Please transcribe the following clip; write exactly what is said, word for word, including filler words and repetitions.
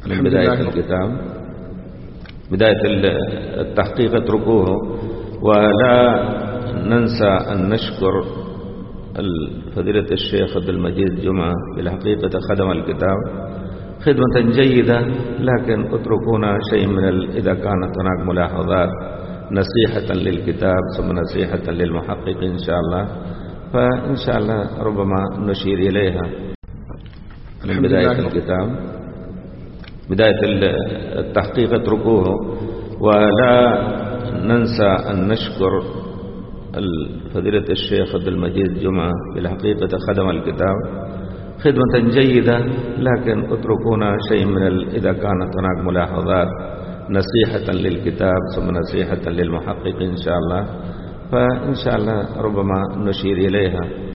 من بداية الكتاب، بداية التحقيق اتركوه، ولا ننسى أن نشكر فضيلة الشيخ عبد المجيد جمعة بالحقيقة خدم الكتاب خدمة جيدة، لكن اتركونا شيء من ال... إذا كانت هناك ملاحظات نصيحة للكتاب ثم نصيحة للمحقق إن شاء الله، فإن شاء الله ربما نشير إليها. من بداية الكتاب، بداية التحقيق اتركوه، ولا ننسى أن نشكر فضيلة الشيخ عبد المجيد جمعة بالحقيقة خدم الكتاب خدمة جيدة، لكن اتركونا شيء من ال... إذا كانت هناك ملاحظات نصيحة للكتاب ثم نصيحة للمحقق إن شاء الله، فإن شاء الله ربما نشير إليها.